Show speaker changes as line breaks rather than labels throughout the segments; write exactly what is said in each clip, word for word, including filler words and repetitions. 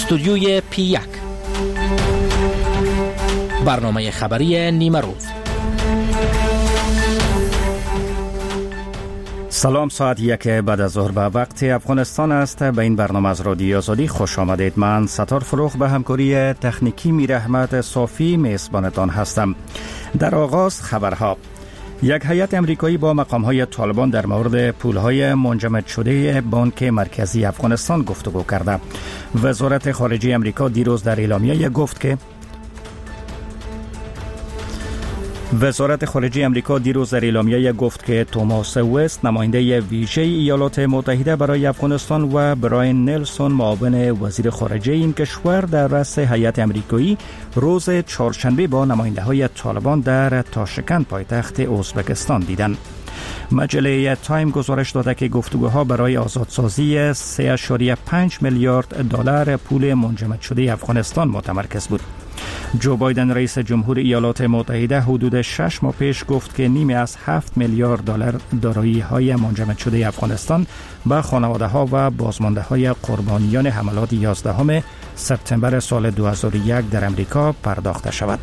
استودیوی پی یک، برنامه خبری نیمه روز.
سلام، ساعت یک بعد از ظهر به وقت افغانستان است. به این برنامه از رادیو آزادی خوش آمدید. من ستار فروغ به همکاری تکنیکی میر احمد صافی میزبانتان هستم. در آغاز خبرها. یک هیئت امریکایی با مقام‌های طالبان در مورد پول‌های منجمد شده بانک مرکزی افغانستان گفتگو کرده. وزارت خارجه امریکا دیروز در اعلامیه گفت که وزارت خارجه امریکا دیروز در اعلامیه گفت که توماس وست، نماینده ویژه ایالات متحده برای افغانستان، و براین نلسون، معاون وزیر خارجه این کشور، در رأس هیئت امریکایی روز چهارشنبه با نماینده‌های طالبان در تاشکند، پایتخت ازبکستان دیدند. مجله تایم گزارش داده که گفتگوها برای آزادسازی سه و پنج میلیارد دلار پول منجمد شده افغانستان متمرکز بود. جو بایدن رئیس جمهور ایالات متحده حدود شش ماه پیش گفت که نیمی از هفت میلیارد دلار دارایی‌های منجمد شده افغانستان به خانواده‌ها و بازمانده‌های قربانیان حملات یازدهم سپتامبر سال دو هزار و یک در امریکا پرداخته شود.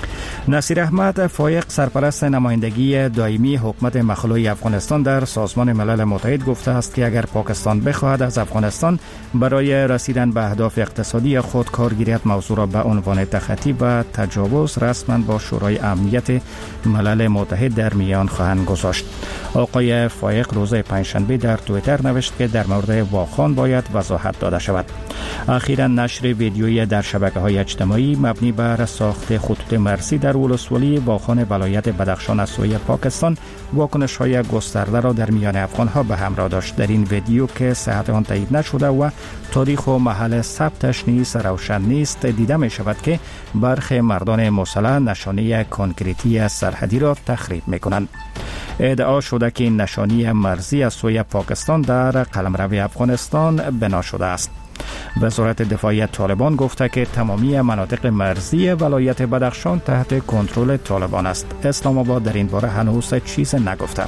نصیر احمد فایق، سرپرست نمایندگی دائمی حکومت مخلوع افغانستان در سازمان ملل متحد، گفته است که اگر پاکستان بخواهد از افغانستان برای رسیدن به اهداف اقتصادی خود کارگیریت موضوع را به عنوان تخطی و تجاوز رسما با شورای امنیت ملل متحد در میان خواهند گذاشت. آقای فایق روز پنجشنبه در توییتر نوشت که در مورد واخان باید وضاحت داده شود. اخیراً نشر ویدیویی در شبکه‌های اجتماعی مبنی بر ساخت خطوط مرزی در ولسوالی واخان ولایت بدخشان از سوی پاکستان واکنش‌های گسترده را در میان افغان‌ها به همراه داشت. در این ویدیو که صحت آن تایید نشده و تاریخ و محل ثبتش نیز روشن نیست، دیده می شود که برخی مردان مسلح نشانی کنکریتی سرحدی را تخریب می کنند. ادعا شده که این نشانی مرزی از سوی پاکستان در قلمرو افغانستان بنا شده است. وزارت دفاعی طالبان گفته که تمامی مناطق مرزی ولایت بدخشان تحت کنترل طالبان است. اسلام آباد در این باره هنوز چیز نگفته.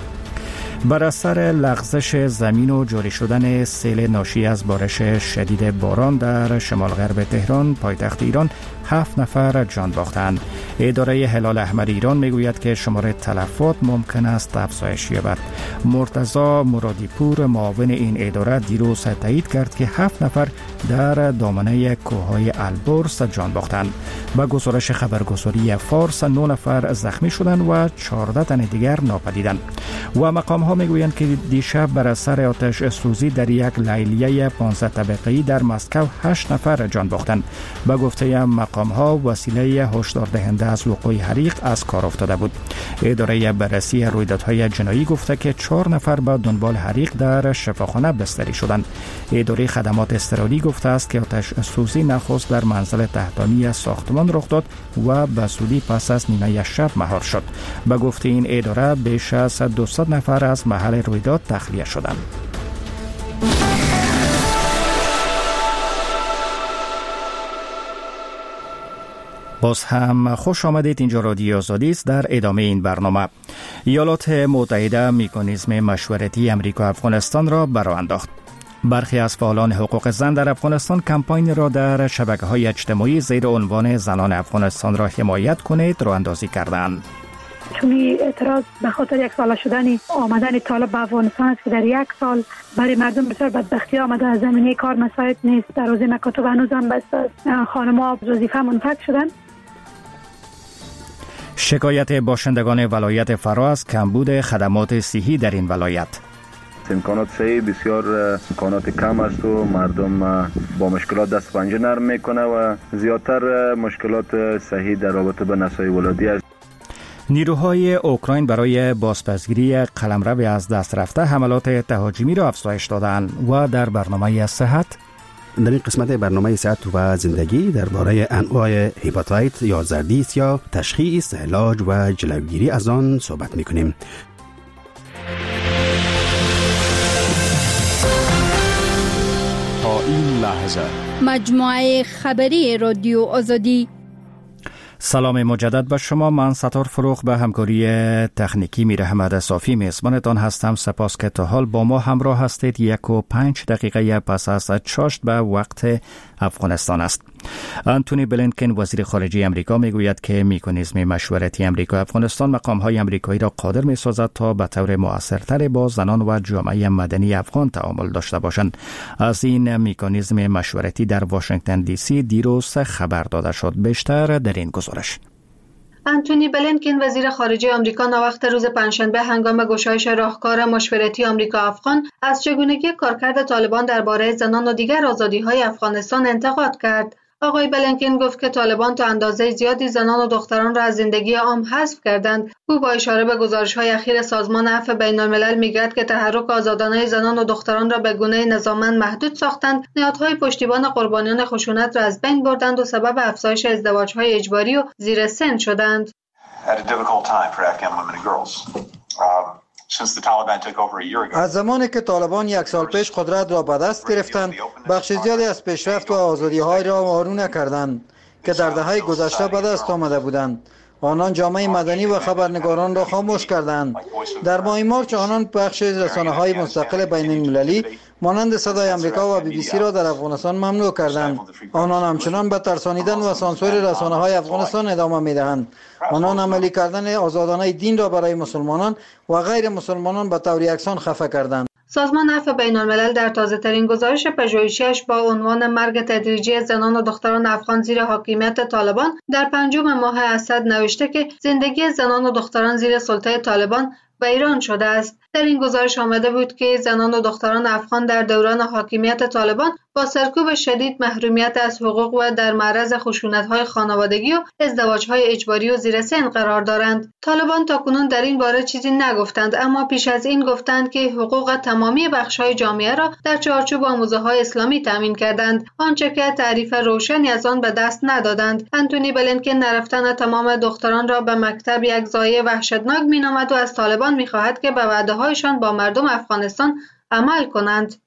بر اثر لغزش زمین و جاری شدن سیل ناشی از بارش شدید باران در شمال غرب تهران، پایتخت ایران، هفت نفر جان باختند. اداره هلال احمر ایران میگوید که شمار تلفات ممکن است افزایش یابد. مرتضی مرادی پور، معاون این اداره، دیروز تایید کرد که هفت نفر در دامنه کوههای البرز جان باختند. با گزارش خبرگزاری فارس، نه نفر زخمی شدند و چهارده تن دیگر ناپدیدند. و مقام ها میگویند که دیشب بر اثر آتش سوزی در یک لیلیه پانزده طبقه‌ای در مسکو هشت نفر جان باختند. با گفته مقام ها، وسیله هشدار دهنده از وقوع حریق از کار افتاده بود. اداره بررسی رویدادهای جنایی گفته که چهار نفر به دنبال حریق در شفاخانه بستری شدند. اداره خدمات اضطراری گفته است که آتش سوزی نخست در منزل تحتانی ساختمان رخ داد و به زودی پس از نیمه شب مهار شد. به گفته این اداره بیش از دویست نفر از محل رویداد تخلیه شدند. باز هم خوش آمدید. اینجا رادیو آزادی است. در ادامه این برنامه، ایالات متحده مکانیزم مشورتی امریکا افغانستان را برآورد انداخت. برخی از فعالان حقوق زن در افغانستان کمپاین را در شبکه‌های اجتماعی زیر عنوان زنان افغانستان را حمایت کنید راه اندازی کردند.
چون اعتراض به خاطر یک سال شدن آمدن طالب به افغانستان است که در یک سال برای مردم بسیار بدبختی آمده. از زمینه کار مساعد نیست، در حوزه مکاتب هنوز هم بس خانم‌ها از وظیفه منفک شدن.
شکایت باشندگان ولایت فرا از کمبود خدمات صحی در این ولایت.
امکانات صحی بسیار امکانات کم است و مردم با مشکلات دست پنجه نرم میکنه و زیادتر مشکلات صحی در رابطه به نسای ولادی است.
نیروهای اوکراین برای بازپسگیری قلمرو از دست رفته حملات تهاجمی را افزایش دادند. و در برنامه صحت،
در این قسمت برنامه صحت و زندگی درباره انواع هپاتیت یا زردی یا تشخیص، علاج و جلوگیری از آن صحبت می‌کنیم.
تا این لحظه مجموعه خبری رادیو آزادی.
سلام مجدد به شما. من ستار فروغ به همکاری تکنیکی میر احمد صافی میزبانتان هستم. سپاس که تا حال با ما همراه هستید. یک و پنج دقیقه پس از چاشت به وقت افغانستان است. آنتونی بلینکن وزیر خارجه امریکا میگوید که مکانیزم مشورتی امریکا افغانستان مقام‌های امریکایی را قادر می‌سازد تا به طور مؤثرتر با زنان و جامعه مدنی افغان تعامل داشته باشند. از این مکانیزم مشورتی در واشنگتن دی سی دیروز خبر داده شد. بیشتر در این گزارش.
آنتونی بلینکن وزیر خارجه آمریکا ناوقت روز پنجشنبه هنگام گشایش راهکار مشورتی آمریکا افغان از چگونگی کارکرد طالبان درباره زنان و دیگر آزادی‌های افغانستان انتقاد کرد. آقای بلینکن گفت که طالبان تا اندازه زیادی زنان و دختران را از زندگی عام حذف کردند. او با اشاره به گزارش‌های اخیر سازمان عفو بین‌الملل می‌گوید که تحرک آزادانه زنان و دختران را به گونه‌ای نظاممند محدود ساختند، نهادهای پشتیبان قربانیان خشونت را از بین بردند و سبب افزایش ازدواج‌های اجباری و زیر سن شدند.
از زمانی که طالبان یک سال پیش قدرت را به دست گرفتند، بخش زیادی از پیشرفت و آزادی‌های را وارونه نکردند که در دهه گذشته به دست آمده بودند. آنان جامعه مدنی و خبرنگاران را خاموش کردند. در ماه مارچ آنان بخش رسانه‌های مستقل بین‌المللی مانند صدای آمریکا و بی بی سی را در افغانستان ممنوع کردند. آنان همچنان به ترسانیدن و سانسور رسانه‌های افغانستان ادامه می‌دهند. آنان عملی کردن آزادانه دین را برای مسلمانان و غیر مسلمانان به طور یکسان خفه کردند.
سازمان عفو بین‌الملل در تازه‌ترین گزارش پژوهشی‌اش با عنوان مرگ تدریجی زنان و دختران افغان زیر حاکمیت طالبان در پنجم ماه اسد نوشته که زندگی زنان و دختران زیر سلطه طالبان ویران شده است. در این گزارش آمده بود که زنان و دختران افغان در دوران حاکمیت طالبان با سرکوب شدید، محرومیت از حقوق و در معرض خشونت‌های خانوادگی و ازدواج‌های اجباری و زیر سن قرار دارند. طالبان تاکنون در این باره چیزی نگفتند، اما پیش از این گفتند که حقوق تمامی بخش‌های جامعه را در چارچوب آموزه‌های اسلامی تامین کردند، آنچه که تعریف روشنی از آن به دست ندادند. آنتونی بلینکن نرفتن تمام دختران را به مکتب یک ضایعه وحشتناک می‌نامد و از طالبان می‌خواهد که به وعده‌هایشان با مردم افغانستان عمل کنند.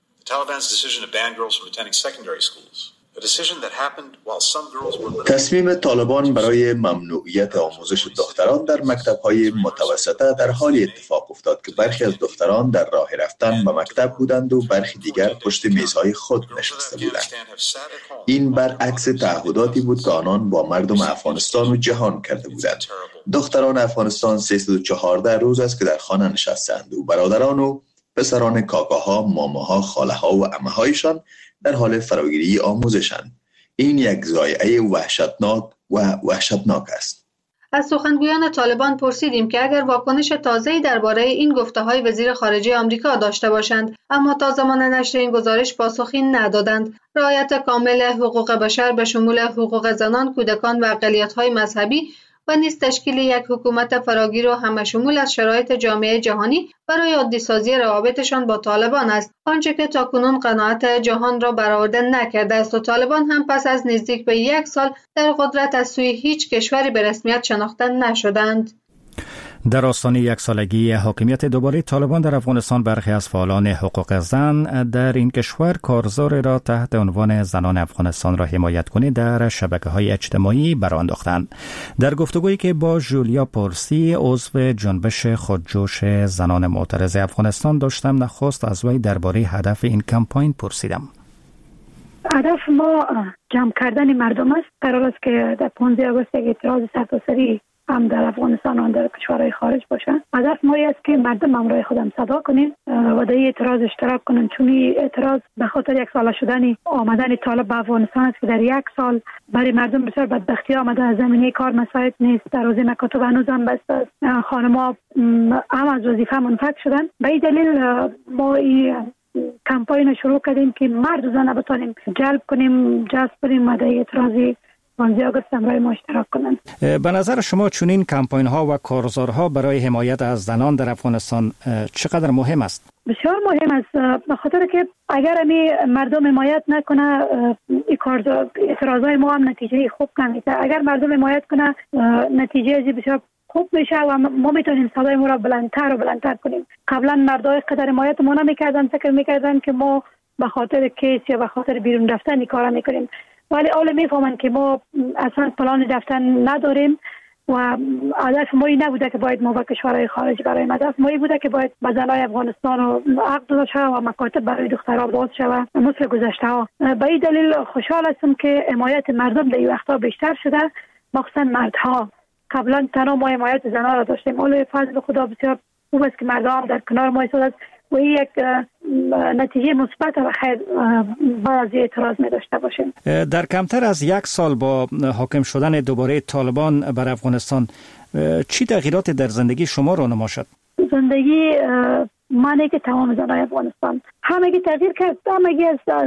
تصمیم طالبان برای ممنوعیت آموزش دختران در مکتب‌های متوسطه در حال اتفاق افتاد که برخی از دختران در راه رفتن به مکتب بودند و برخی دیگر پشت میزهای خود نشسته بودند. این برعکس تعهداتی بود که آنان با مردم افغانستان و جهان کرده بودند. دختران افغانستان سیصد و چهارده روز است که در خانه نشستند و برادران و پسران کاکاها، ماماها، خاله‌ها و عمه‌هایشان در حال فراگیری آموزشند. این یک ضایعه وحشتناک و وحشتناک است.
از سخنگویان طالبان پرسیدیم که اگر واکنش تازه‌ای درباره این گفته‌های وزیر خارجه آمریکا داشته باشند، اما تا زمان نشر این گزارش پاسخی ندادند. رعایت کامل حقوق بشر به شمول حقوق زنان، کودکان و اقلیت‌های مذهبی و نیز تشکیل یک حکومت فراگیر و همه شمول از شرایط جامعه جهانی برای عادی‌سازی روابطشان با طالبان است، آنچه که تاکنون قناعت جهان را برآورده نکرده است و طالبان هم پس از نزدیک به یک سال در قدرت از سوی هیچ کشوری به رسمیت شناخته نشدند.
در آستانه یک سالگی حاکمیت دوباره طالبان در افغانستان، برخی از فعالان حقوق زن در این کشور کارزار را تحت عنوان زنان افغانستان را حمایت کنید در شبکه‌های اجتماعی برانداختند. در گفتگویی که با جولیا پورسی، عضو جنبش خودجوش زنان معترض افغانستان داشتم، نخست از وی درباره هدف این کمپاین پرسیدم.
هدف ما جمع کردن مردم است. قرار است که در پانزده آگوست یک اعتراض سرتاسری هم در افغانستان و در کشورهای خارج باشن. هدف ما است که مردم همراه خودم صدا کنیم و در این اعتراض اشتراک کنن، چون این اعتراض به خاطر یک سال شدن آمدن طالب به افغانستان است که در یک سال برای مردم بسیار بدبختی آمده. از زمینه کار مساعد نیست، دروازه مکاتب هنوز هم بسته است، خانم‌ها هم از وظیفه منفک شدن. به این دلیل ما این کمپاین شروع کردیم که مرد و زن بتونیم جلب کنیم، جذب کنیم و در اعتراضی پانزده آگوست همراه ما اشتراک کنند.
به نظر شما چنین کمپاین ها و کارزارها برای حمایت از زنان در افغانستان چقدر مهم است؟
بسیار مهم است، به خاطر که اگر می مردم حمایت نکنه این کارزار اعتراضای ما هم نتیجه خوب نمیده. اگر مردم حمایت کنه نتیجه از بسیار خوب میشه و ما میتونیم صدای ما را بلندتر و بلندتر کنیم. قبلا مردای قدر حمایت ما نمیکردن، فکر میکردن که ما به خاطر کیس یا به خاطر بیرون رفتن این کارا میکنیم. ولی حالا میفهمن که ما اصلا پلان رفتن نداریم و هدف ما این نبوده که باید ما به کشورهای خارج برای هدف ما این بوده که باید به زنای افغانستان رو عقد داده شود و مکاتب برای دخترها باز شود مثل گذشته ها. به این دلیل خوشحال هستم که حمایت مردم در این وقتا بیشتر شده، مخصوصا مردها. قبلا تنها ما حمایت زنها را داشتیم، ولی فضل خدا بسیار خوب است که مردها هم در کنار ما ایستادند و این یک نتیجه مثبت و خیر بعد از اعتراض می داشته باشیم.
در کمتر از یک سال با حاکم شدن دوباره طالبان بر افغانستان چی تغییرات در زندگی شما رونما شد؟
زندگی معنی که تمام زنای افغانستان همگی تغییر کرد. همگی از از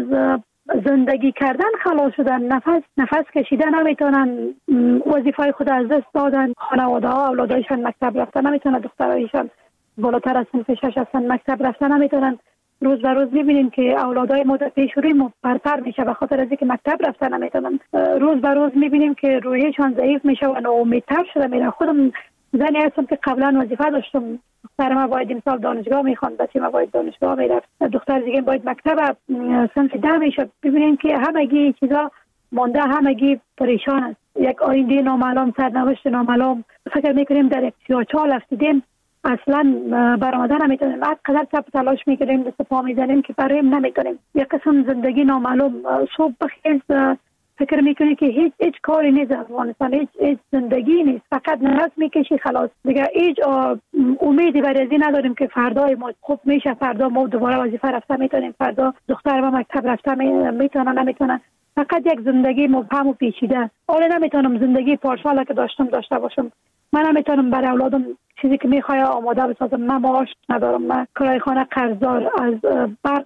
زندگی کردن خلاص شدن، نفس نفس کشیدن نمیتونن، وظیفه خود از دست دادن، خانواده ها اولادایشان مکتب رفتن نمیتونن، دخترایشان بالاتر از سنف شش هستن مکتب رفتن نمیتونن. روز به روز میبینیم که اولادای ما در پیش روی ما پرپر میشه به خاطر از اینکه مکتب رفتن نمیتونن. روز به روز میبینیم که روحیشان ضعیف میشه و ناامیدتر شده میرن. خودم زنی هستم که قبلا وظیفه داشتم، دختر ما باید امسال دانشگاه میخواند، بچه ما باید دانشگاه میرفت، دختر دیگه باید مکتب صنف ده میشه. ببینیم که همگی چیزا مانده، همگی پریشان است. یک آینده نامعلوم، سرنوشت نامعلوم. فکر میکنیم در سی و چهار رفتیم اصلا برآمدن نمیتونیم. هر قدر چپ تلاش میکنیم دست پا میزنیم که بریم نمیتونیم. یک قسم زندگی نامعلوم. صبح بخیز فکر میکنی که هیچ هیچ کاری نیست افغانستان، هیچ هیچ زندگی نیست، فقط نفس میکشی خلاص دیگه. هیچ امیدی برای این نداریم که فردا ما خوب میشه، فردا ما دوباره وظیفه رفته میتونیم، فردا دختر ما مکتب رفته میتونن نمیتونن. فقط یک زندگی مبهم و پیچیده. حالا نمیتونم زندگی پارسال که داشتم داشته باشم. من نمیتونم برای اولادم چیزی که میخواد آماده بسازم. من معاش ندارم، من کرایه خانه قرضدار، از برق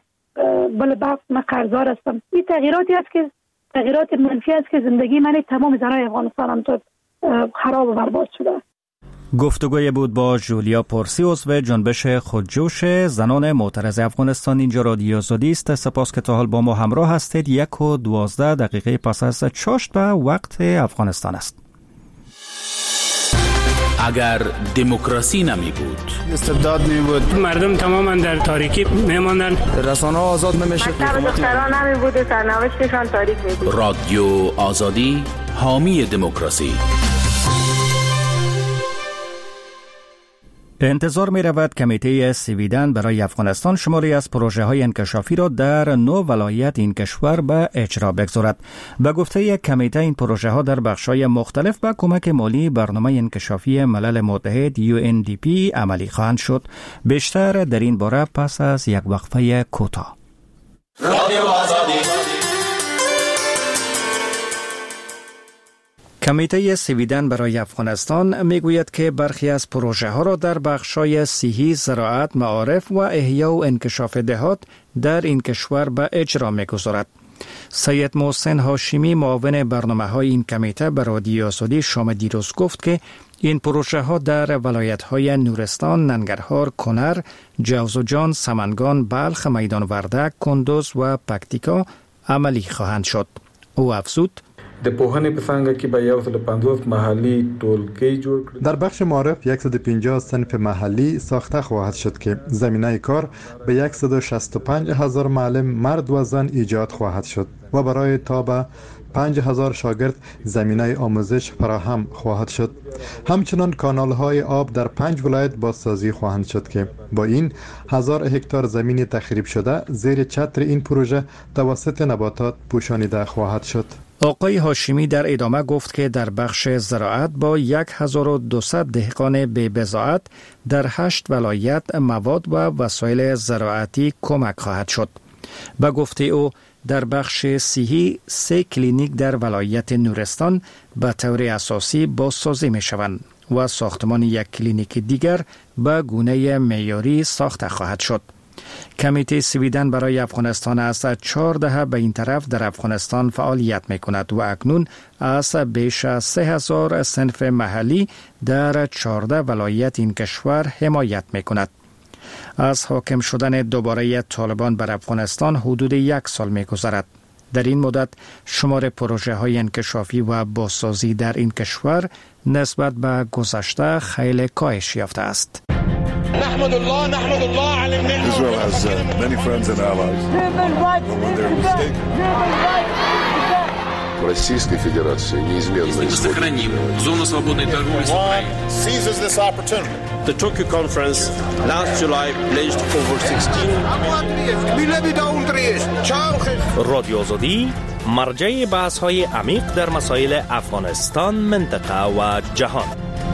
بل برق من قرضدار هستم. این تغییراتی است که تغییرات منفی است که زندگی من تمام زنای افغانستان هم تو خراب و برباد شده.
گفتگوی بود با جولیا پورسی، عضو جنبش خودجوش زنان معترض افغانستان. اینجا رادیو آزادی است. سپاس که تا حال با ما همراه هستید. یک و دوازده دقیقه پس از چاشت به وقت افغانستان است.
اگر دموکراسی نمی بود،
استبداد می بود، مردم تماما در تاریکی می ماندن، رسانه ها آزاد نمی شد،
مکتب دختران نمی بود، سرنوشتشان تاریک می بود.
رادیو آزادی، حامی دموکراسی.
انتظار می رود کمیته سویدن برای افغانستان شماری از پروژه های انکشافی را در نو ولایت این کشور به اجرا بگذارد. به گفته یک کمیته این پروژه ها در بخش‌های مختلف با کمک مالی برنامه انکشافی ملل متحد یو ان دی پی عملی خواهند شد. بیشتر در این باره پس از یک وقفه کوتاه. کمیته سویدن برای افغانستان میگوید که برخی از پروژه ها را در بخش‌های صحی، زراعت، معارف و احیا و انکشاف دهات در این کشور به اجرا میگذارد. سید محسن هاشمی معاون برنامه‌های این کمیته به رادیو آزادی شام دیروز گفت که این پروژه ها در ولایت‌های نورستان، ننگرهار، کنر، جوزجان، سمنگان، بلخ، میدان وردک، کندوز و پکتیکا عملی خواهند شد. او افزود:
در بخش معارف صد و پنجاه صنف محلی ساخته خواهد شد که زمینه کار به صد و شصت و پنج هزار معلم مرد و زن ایجاد خواهد شد و برای تا به پنج هزار شاگرد زمینه آموزش فراهم خواهد شد. همچنان کانال های آب در پنج ولایت بازسازی خواهند شد که با این هزار هکتار زمین تخریب شده زیر چتر این پروژه توسط نباتات پوشانیده خواهد شد.
آقای هاشمی در ادامه گفت که در بخش زراعت با هزار و دویست دهقان بی بضاعت در هشت ولایت مواد و وسایل زراعتی کمک خواهد شد. به گفته او در بخش صحی سه کلینیک در ولایت نورستان به طور اساسی بازسازی می شوند و ساختمان یک کلینیک دیگر به گونه معیاری ساخته خواهد شد. کمیته سویدن برای افغانستان از چهار دهه به این طرف در افغانستان فعالیت می کند و اکنون از بیش از سه هزار صنف محلی در چهارده ولایت این کشور حمایت می کند. از حاکم شدن دوباره طالبان بر افغانستان حدود یک سال می گذرد. در این مدت شمار پروژه های انکشافی و بازسازی در این کشور نسبت به گذشته خیلی کاهش یافته است.
نحمد الله نحمد الله على النعمة. Israel has uh, many friends and allies. But when they're mistaken
в Российской Федерации неизменно
Мы сохраним зону свободной торговли с Украиной.
The Tokyo Conference last July pledged over sixteen
رادیو آزادی مرجع بحث‌های عمیق در مسائل افغانستان، منطقه و جهان.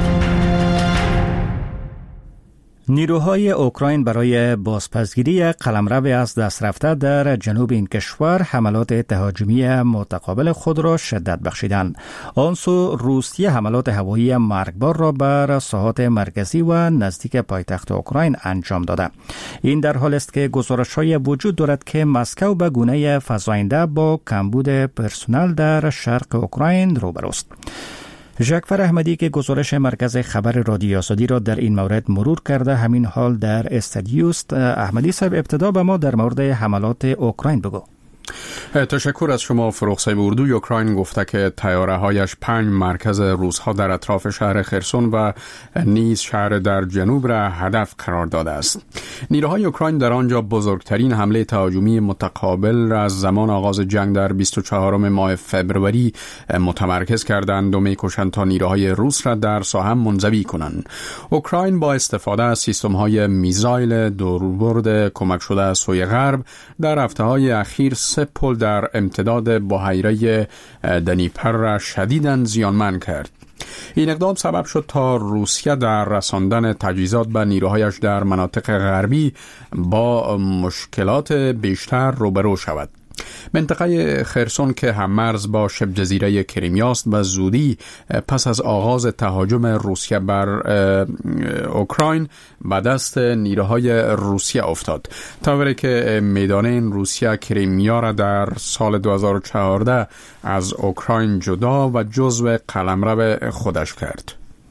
نیروهای اوکراین برای بازپسگیری قلمرو از دست رفته در جنوب این کشور حملات تهاجمی متقابل خود را شدت بخشیدند. آن سو روسیه حملات هوایی مرگبار را بر ساحات مرکزی و نزدیک پایتخت اوکراین انجام داده. این در حال است که گزارش‌های وجود دارد که مسکو به گونه فزاینده با کمبود پرسنل در شرق اوکراین روبروست. ژکفر احمدی که گزارش مرکز خبر رادیو آزادی را در این مورد مرور کرده همین حال در استادیوست. احمدی صاحب، ابتدا به ما در مورد حملات اوکراین بگو.
تشکر از شما فروغ صاحب. اردوی اوکراین گفته که طیاره‌هایش پنج مرکز روس‌ها در اطراف شهر خرسون و نیز شهر در جنوب را هدف قرار داده است. نیروهای اوکراین در آنجا بزرگترین حمله تهاجمی متقابل را از زمان آغاز جنگ در بیست و چهارم ماه فوریه متمرکز کردند و می‌کوشند تا نیروهای روس را در ساحه منزوی کنند. اوکراین با استفاده از سیستم‌های میزایل دوربرد کمک شده از سوی غرب در هفته‌های اخیر سه پل در امتداد بحیره دنیپر را شدیداً زیانمند کرد. این اقدام سبب شد تا روسیه در رساندن تجهیزات به نیروهایش در مناطق غربی با مشکلات بیشتر روبرو شود. منطقه خرسون که هممرز با شبه جزیره کریمیاست به زودی پس از آغاز تهاجم روسیه بر اوکراین به دست نیروهای روسیه افتاد، طوری که میدان روسیه کریمیا را در سال دو هزار و چهارده از اوکراین جدا و جزو قلمرو خودش کرد.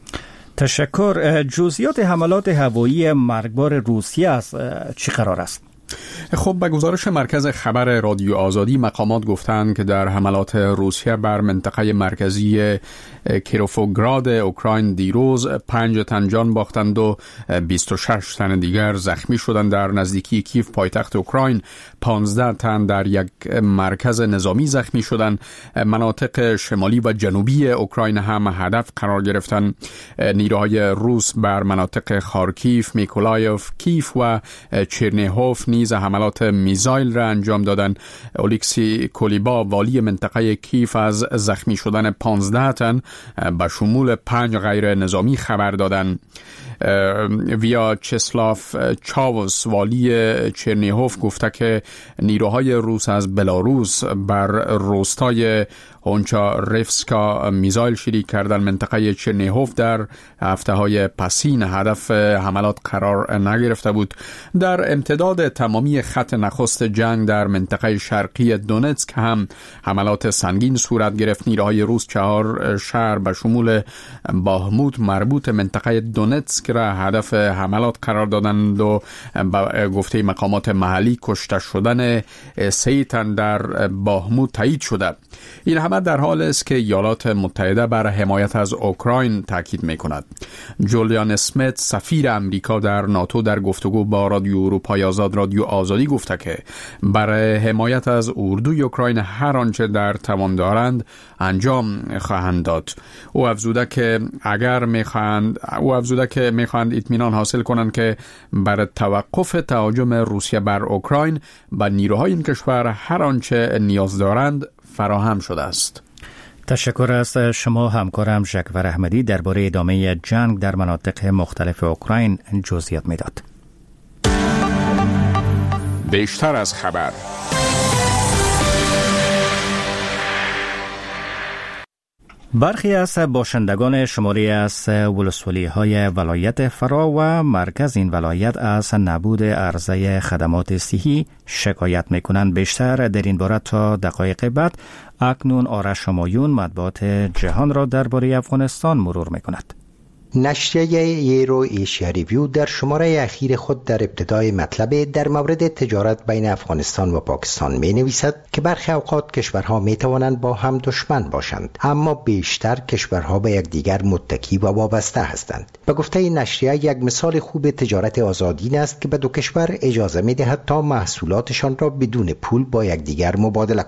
تشکر. جزئیات حملات هوایی مرگبار روسیه از چی قرار است؟
خب، به گزارش مرکز خبر رادیو آزادی مقامات گفتند که در حملات روسیه بر منطقه مرکزی کیروفوگراد اوکراین دیروز پنج تن جان باختند و بیست و شش تن دیگر زخمی شدند. در نزدیکی کیف پایتخت اوکراین پانزده تن در یک مرکز نظامی زخمی شدند. مناطق شمالی و جنوبی اوکراین هم هدف قرار گرفتند. نیروهای روس بر مناطق خارکیف، میکولایف، کیف و چرنیهوف نیز حملات میزایل را انجام دادند. اولیکسی کولیبا والی منطقه کیف از زخمی شدن پانزده تن به شمول پنج غیر نظامی خبر دادند. ویا چسلاف چاوس والی چرنیهوف گفته که نیروهای روس از بلاروس بر روستای هونچاریفسکا میزایل شلیک کردن. منطقه چرنیهوف در هفته های پسین هدف حملات قرار نگرفته بود. در امتداد تمامی خط نخست جنگ در منطقه شرقی دونتسک هم حملات سنگین صورت گرفت. نیروهای روس چهار شهر به شمول باهموت مربوط منطقه دونتسک را هدف حملات قرار دادند و با گفته مقامات محلی کشته شدن سه تن در باهموت تایید شده. این همه در حال است که ایالات متحده بر حمایت از اوکراین تاکید می‌کند. جولیان اسمیت سفیر امریکا در ناتو در گفتگو با رادیو اروپای آزاد رادیو آزادی گفته که برای حمایت از اردوی اوکراین هر آنچه در توان دارند انجام خواهند داد. او افزوده که اگر می‌خواهند او افزوده که می‌خواهند اطمینان حاصل کنند که برای توقف تهاجم روسیه بر اوکراین به نیروهای این کشور هر آنچه نیاز دارند فراهم شده است.
تشکر از شما همکارم ژکفر احمدی درباره ادامه جنگ در مناطق مختلف اوکراین جزئیات میداد.
بیشتر از خبر.
برخی از باشندگان شماری از ولسوالی‌های ولایت فرا و مرکز این ولایت از نبود عرضه خدمات صحی شکایت می‌کنند. بیشتر در این باره تا دقایق بعد اکنون آرش همایون مطبوعات جهان را درباره افغانستان مرور می‌کند.
نشریه یورو ایشیا ریویو در شماره اخیر خود در ابتدای مطلب در مورد تجارت بین افغانستان و پاکستان می نویسد که برخی اوقات کشورها می توانند با هم دشمن باشند، اما بیشتر کشورها به یکدیگر متکی و وابسته هستند. به گفته این نشریه یک مثال خوب تجارت آزادین است که به دو کشور اجازه می دهد تا محصولاتشان را بدون پول با یکدیگر مبادله کنند.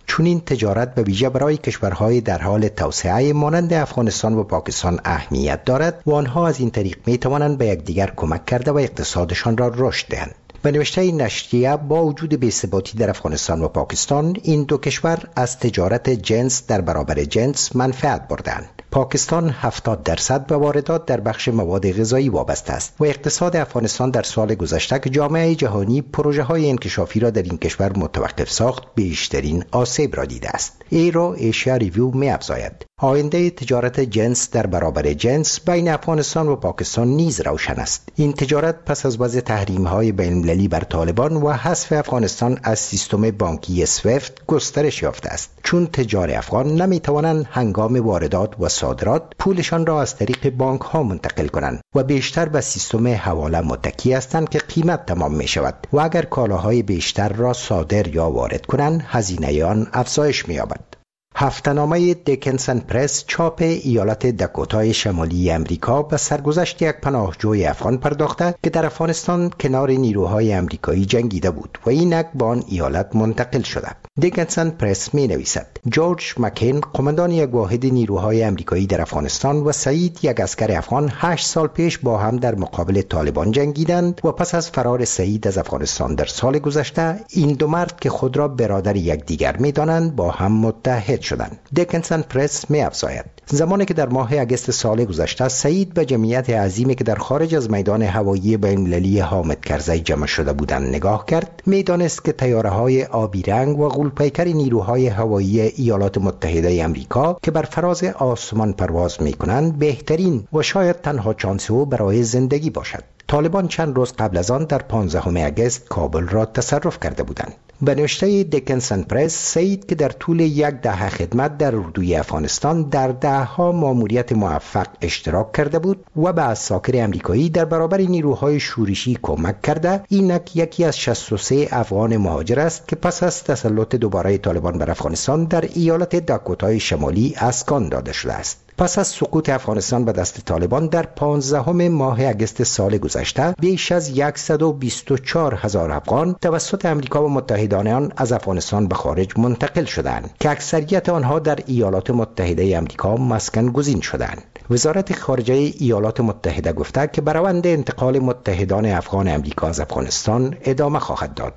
چون این تجارت به ویژه برای کشورهای در حال توسعه مانند افغانستان و پاکستان اهمیت دارد و آنها از این طریق می توانند به یکدیگر کمک کرده و اقتصادشان را رشد دهند. به نوشته نشریه با وجود بی‌ثباتی در افغانستان و پاکستان، این دو کشور از تجارت جنس در برابر جنس منفعت بردند. پاکستان هفتاد درصد به واردات در بخش مواد غذایی وابسته است و اقتصاد افغانستان در سال گذشته که جامعه جهانی پروژه های انکشافی را در این کشور متوقف ساخت، بیشترین آسیب را دیده است. ایرو ایشیا ریویو می افزاید آینده تجارت جنس در برابر جنس بین افغانستان و پاکستان نیز روشن است. این تجارت پس از وضع تحریم‌های بین‌المللی بر طالبان و حذف افغانستان از سیستم بانکی سویفت گسترش یافته است، چون تجار افغان نمی‌توانند هنگام واردات و صادرات پولشان را از طریق بانک‌ها منتقل کنند و بیشتر به سیستم حواله متکی هستند که قیمت تمام می‌شود و اگر کالاهای بیشتر را صادر یا وارد کنند، هزینه آن افزایش می‌یابد. هفته‌نامه دیکنسن پرس چاپ ایالت داکوتای شمالی امریکا به سرگذشت یک پناهجوی افغان پرداخته که در افغانستان کنار نیروهای امریکایی جنگیده بود و اینک به آن ایالت منتقل شده. دیکنسن پرس می نویسد جورج مکین، قماندان یک واحد نیروهای امریکایی در افغانستان، و سعید، یک اسکر افغان، هشت سال پیش با هم در مقابل طالبان جنگیدند و پس از فرار سعید از افغانستان در سال گذشته، این دو مرد که خود را برادر یکدیگر می دانند با هم متحد شدند. دیکنسن پرس می افزاید زمانی که در ماه اگست سال گذشته سعید به جمعیت عظیمی که در خارج از میدان هوایی بین‌المللی حامد کرزی جمع شده بودند نگاه کرد، می دانست که تیاره‌های آبی رنگ و غول‌پیکر نیروهای هوایی ایالات متحده آمریکا که بر فراز آسمان پرواز می کنند بهترین و شاید تنها شانس او برای زندگی باشد. طالبان چند روز قبل از آن در پانزدهم اگست کابل را تصرف کرده بودند. به نوشته دیکنسن پرس، سعید که در طول یک دهه خدمت در اردوی افغانستان در دهها ماموریت موفق اشتراک کرده بود و به عساکر امریکایی در برابر نیروهای شورشی کمک کرده، اینک یکی از شصت و سه افغان مهاجر است که پس از تسلط دوباره طالبان بر افغانستان در ایالت داکوتای شمالی اسکان داده شده است. پس از سقوط افغانستان به دست طالبان در پانزدهم ماه اگست سال گذشته، بیش از صد و بیست و چهار هزار افغان توسط امریکا و متحدان آن از افغانستان به خارج منتقل شدند که اکثریت آنها در ایالات متحده آمریکا مسکن گزین شدند. وزارت خارجه ایالات متحده گفته که به روند انتقال متحدان افغان امریکا از افغانستان ادامه خواهد داد.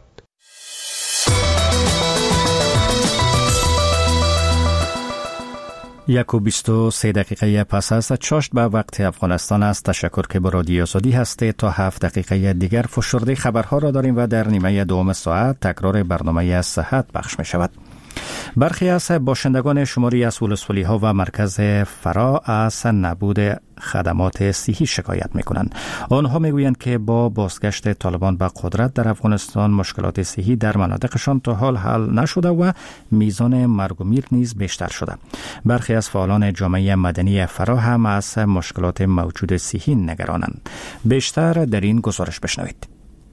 یک و بیست و سه دقیقه پس از چاشت به وقت افغانستان است. تشکر که با رادیو آزادی هستید. تا هفت دقیقه دیگر فشرده خبرها را داریم و در نیمه دوم ساعت تکرار برنامه صحت پخش می شود. برخی از باشندگان شماری از ولسوالی ها و مرکز فرا از نبود خدمات صحی شکایت می کنند. آنها می گویند که با بازگشت طالبان به قدرت در افغانستان مشکلات صحی در مناطقشان تا حال حل نشده و میزان مرگ و میر نیز بیشتر شده. برخی از فعالان جامعه مدنی فرا هم از مشکلات موجود صحی نگرانند. بیشتر در این گزارش بشنوید.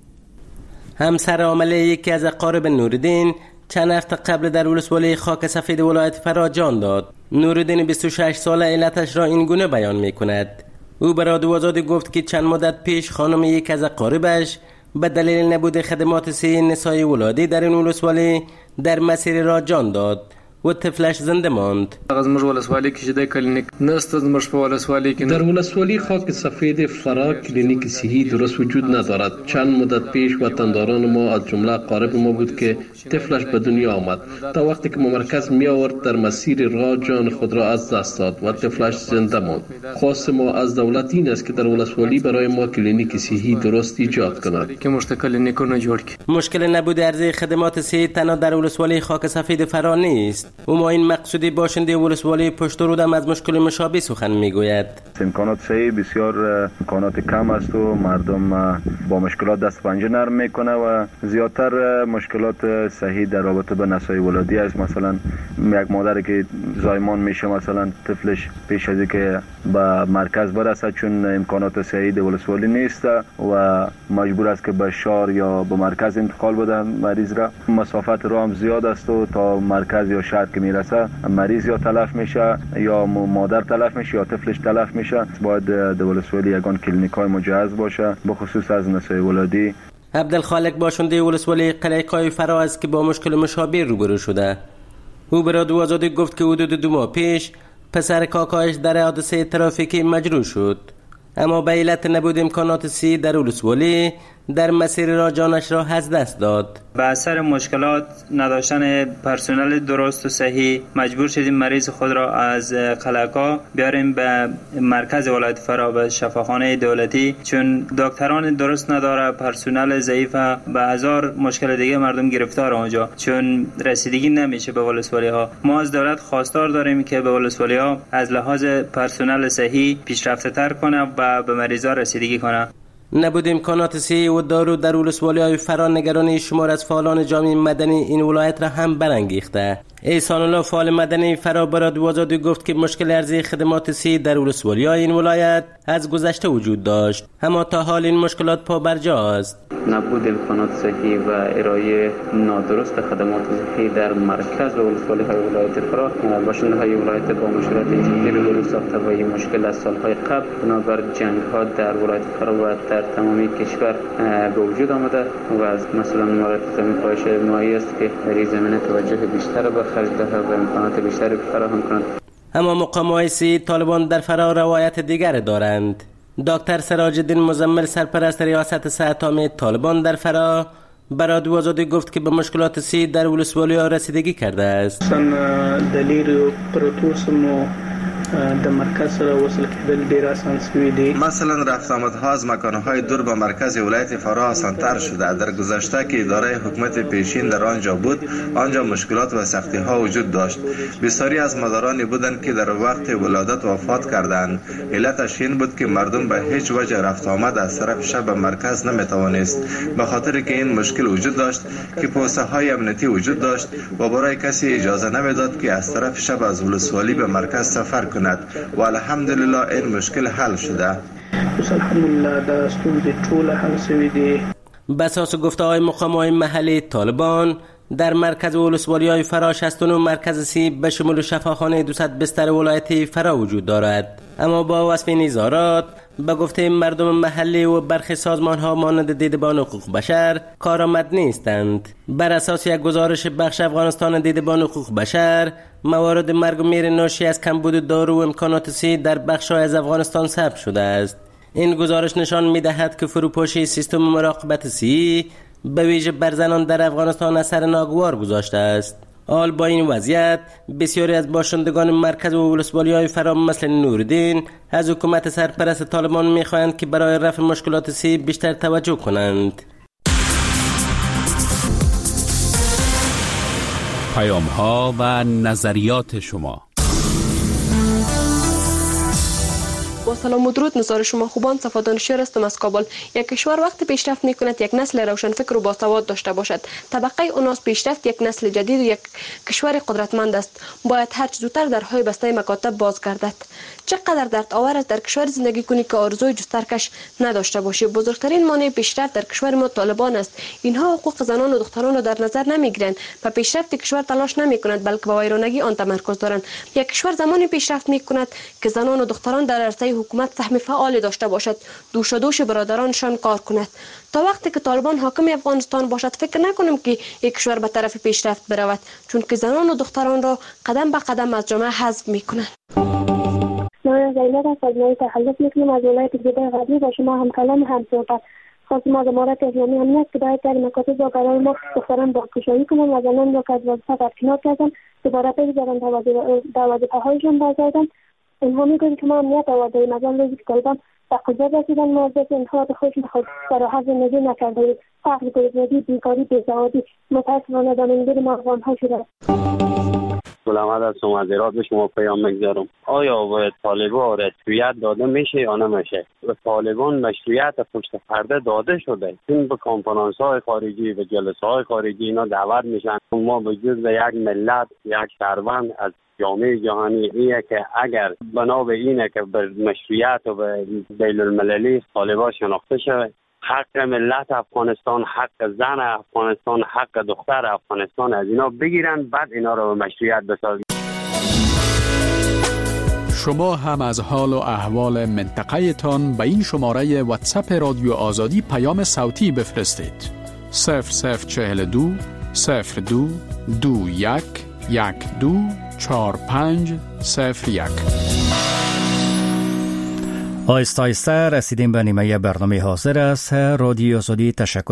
همسر عامل یکی از اقارب نوردین چند هفته قبل در ولسوالی خاک سفید ولایت فرا جان داد. نوردین بیست و شش ساله علتش را این گونه بیان می کند. او به رادیو آزادی گفت که چند مدت پیش خانم یک از اقاربش به دلیل نبود خدمات صحی نسای ولادی در این ولسوالی در مسیر را جان داد و طفلش زنده ماند.
از مر ولسوالی کې د کلینیک نست از مر ولسوالی کې در ولسوالی خاک سفید فرا کلینیک صحی درست وجود ندارد. چند مدت پیش وطنداران ما از جمله اقارب ما بود که طفلش به دنیا آمد. تا وقتی که مرکز می آورد در مسیر راه جان خود را از دست داد و طفلش زنده ماند. خواست ما از دولت این است که در ولسوالی برای ما کلینیک صحی درست ایجاد کند که مشت کلینیکونه جوړ کړي.
مشکل نبود ارزی خدمات صحی تنها در ولسوالی خاک سفید فرا نیست. و ما این مقصودی باشنده ولسوالی پشت رودم از مشکل مشابه سخن میگوید.
امکانات صحی بسیار امکانات کم است و مردم با مشکلات دست پنجه نرم میکنه و زیادتر مشکلات صحی در رابطه به نسای ولادی است. مثلا یک مادر که زایمان میشه، مثلا طفلش پیش از اینکه به مرکز برسه چون امکانات صحی در ولسوالی نیست و مجبور است که به شهر یا به مرکز انتقال بده مریض را. مسافت راه هم زیاد است و تا مرکز یا شهر که میرسه مریض یا تلف میشه یا مادر تلف میشه یا طفلش تلف میشه. باید در ولسوالی یگان کلینیکای مجهز باشه به خصوص از نسای ولادی.
عبدالخالق باشنده ولسوالی قلعه قای فرا است که با مشکل مشابه روبرو شده. او به رادیو آزادی گفت که حدود دو ماه پیش پسر کاکایش در حادثه ترافیکی مجروح شد، اما به علت نبود امکانات صحی در ولسوالی در مسیر را جانش را از دست داد.
به اثر مشکلات نداشتن پرسنل درست و صحیح مجبور شدیم مریض خود را از قلعه‌کا بیاریم به مرکز ولایت فرا، به شفاخانه دولتی، چون دکتران درست نداره، پرسنل ضعیف، به هزار مشکل دیگه مردم گرفتار اونجا، چون رسیدگی نمیشه به ولسوالی ها. ما از دولت خواستار داریم که به ولسوالی ها از لحاظ پرسنل صحیح پیشرفته تر کنه و به مریضا رسیدگی کنه.
نبود امکانات صحی و دارو در ولسوالی‌های فرا نگرانی شمار از فعالان جامعه مدنی این ولایت را هم برانگیخته. احسان الله فعال مدنی فرا به رادیو آزادی گفت که مشکل ارزی خدمات صحی در ولسوالی‌های این ولایت از گذشته وجود داشت، اما تا حال این مشکلات پا برجا است.
نبود امکانات صحی و ارائه نادرست خدمات صحی در مرکز و ولسوالی‌های ولایت فرا، باشنده‌های ولایت با مشکلات جدی روبرو ساخته و این مشکل از سال‌های قبل بنابر جنگ‌ها در ولایت فرا و در تمامی کشور به وجود آمده و از مثلا مورد زمین پایش مایی است که در این زمینه توجه بیشتر به خرج دهد و امکانات بیشتری فراهم کنند.
اما مقام‌های صحی طالبان در فرا روایت دیگر دارند. دکتر سراج الدین مزمل سرپرست ریاست صحت عامه طالبان در فرا به رادیو آزادی گفت که به مشکلات صحی در ولسوالی‌ها رسیدگی کرده است.
دلیل پروتوسمو در مرکز سره وصل کېدل ډیر آسان شوی دی.
مثلا رفت آمدها از مکانهای دور به مرکز ولایت فرا آسان‌تر شده. در گذشته که اداره حکومت پیشین در آنجا بود، آنجا مشکلات و سختی‌ها وجود داشت. بسیاری از مدارانی بودند که در وقت ولادت وفات کردند. علتش این بود که مردم به هیچ وجه رفت آمد از طرف شب به مرکز نمی‌توانست، به خاطر که این مشکل وجود داشت که پوسته‌های امنیتی وجود داشت و برای کسی اجازه نمی‌داد که از طرف شب از ولسوالی به مرکز سفر کند. و الحمدلله این مشکل حل شده.
الحمدلله دا ستونزې ټول حل شوی دی.
به اساس گفته‌های مقام‌های محلی طالبان در مرکز ولسوالی‌های فرا شصت و نه مرکز صحی به شمول شفاخانه دویست بستر ولایتی فرا وجود دارد، اما با وصف این اظهارات به گفته مردم محلی و برخی سازمان‌ها مانند دیدبان حقوق بشر کارآمد نیستند. بر اساس یک گزارش بخش افغانستان دیدبان حقوق بشر، موارد مرگ و میر ناشی از کمبود دارو و امکانات صحی در بخش‌های از افغانستان ثبت شده است. این گزارش نشان می‌دهد که فروپاشی سیستم مراقبت صحی به ویژه بر زنان در افغانستان اثر ناگوار گذاشته است. حال با این وضعیت بسیاری از باشندگان مرکز و ولسوالی‌های فرا مثل نوردین از حکومت سرپرست طالبان می‌خواهند که برای رفع مشکلات صحی بیشتر توجه کنند.
پیام‌ها و نظریات شما.
با سلام و درود، نظار شما خوبان. صفادان شیر هستم از کابل. یک کشور وقتی پیشرفت میکند یک نسل روشنفکر و باسواد داشته باشد. طبقه اوناس پیشرفت یک نسل جدید و یک کشور قدرتمند است. باید هر زودتر درهای بسته مکاتب باز گردد. چقدر درد آور است در کشور زندگی کنی که آرزوی جسترکش نداشته باشی. بزرگترین مانع پیشرفت در کشور ما طالبان است. اینها حقوق زنان و دختران را در نظر نمیگیرند و پیشرفت کشور تلاش نمیکنند، بلکه به ویرانگی آن تمرکز دارند. یک کشور زمانی پیشرفت میکند که زنان و دختران در عرصه حکومت سهم فعال داشته باشد، دوش دوش برادرانشان کار کند. تا وقتی که طالبان حاکم افغانستان باشد فکر نکنیم که یک کشور به طرف پیشرفت برود، چون که زنان و دختران را قدم به قدم از جامعه حذف میکنند.
من زینب از مای تخلف میکنم از ولایت جده غربی با شما هم کلام هم صحبت. خواستم از امارات اسلامی امنیت که باید در مکاتب را برای ما دختران بازگشایی کنند و زنان را که از وظیفه برکنار کردند دوباره بگذارند در وظیفه‌هایشان بازگردند. اینها میگویند که ما امنیت آورده‌ایم، از آن روزی که طالبان به قدرت رسیدن ما از دست اینها به خودشون خود فراحت زندگی نکرده‌ایم. فقر، گرسنگی، بیکاری، بیسوادی متأسفانه زمینگیر ما افغان‌ها شده است.
سلامت هستم، از ایراد به شما پیام میگذارم. آیا به طالبان رسمیت داده میشه یا نمیشه؟ به طالبان مشروعیت پشت پرده داده شده. این به کنفرانس های خارجی و جلسه های خارجی اینا دعوت میشن. ما به جز یک ملت، یک شهروند از جامعه جهانی ایه که اگر بنا به اینه که به مشروعیت و به بین المللی طالبان شناخته شده، حق ملت افغانستان، حق زن افغانستان، حق دختر افغانستان از اینا بگیرن، بعد اینا رو به مشروعیت بسازن.
شما هم از حال و احوال منطقه تان به این شماره واتساپ رادیو آزادی پیام صوتی بفرستید. صفر صفر چهل و دو صفر دو دو یک یک دو چهار پنج صفر یک.
آهسته آهسته رسیدیم به نیمه برنامه حاضر است. رادیو آزادی تشکر